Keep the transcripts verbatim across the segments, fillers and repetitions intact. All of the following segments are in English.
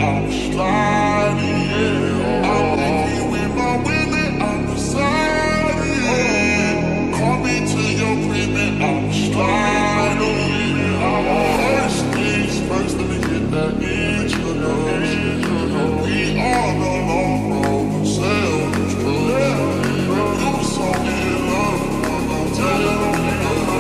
I'm sliding, yeah. I'm angry with my women, I'm deciding, yeah. Call me to your crib and I'm sliding, yeah. First things first, let me get that introduction. We on the long road to self-destruction. You so in love, I'm telling you.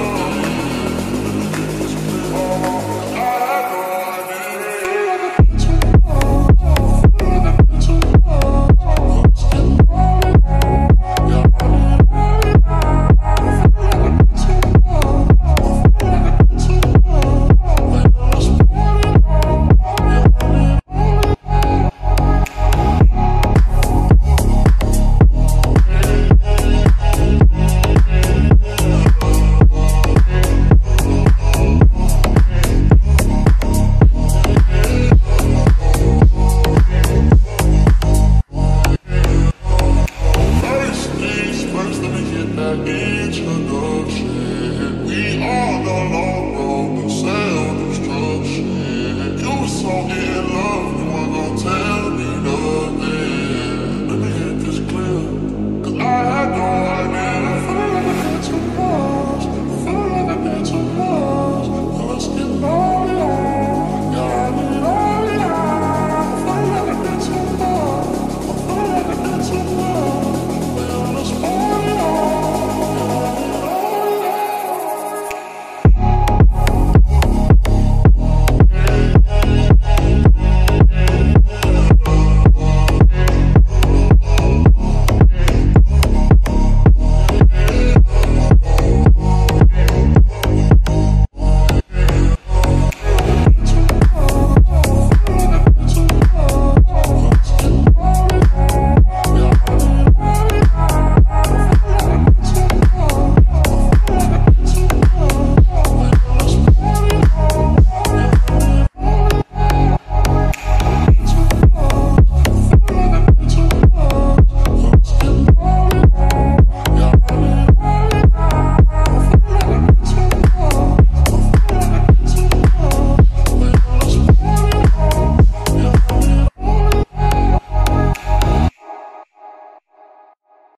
Introduction. We on the long road to self-destruction. You so in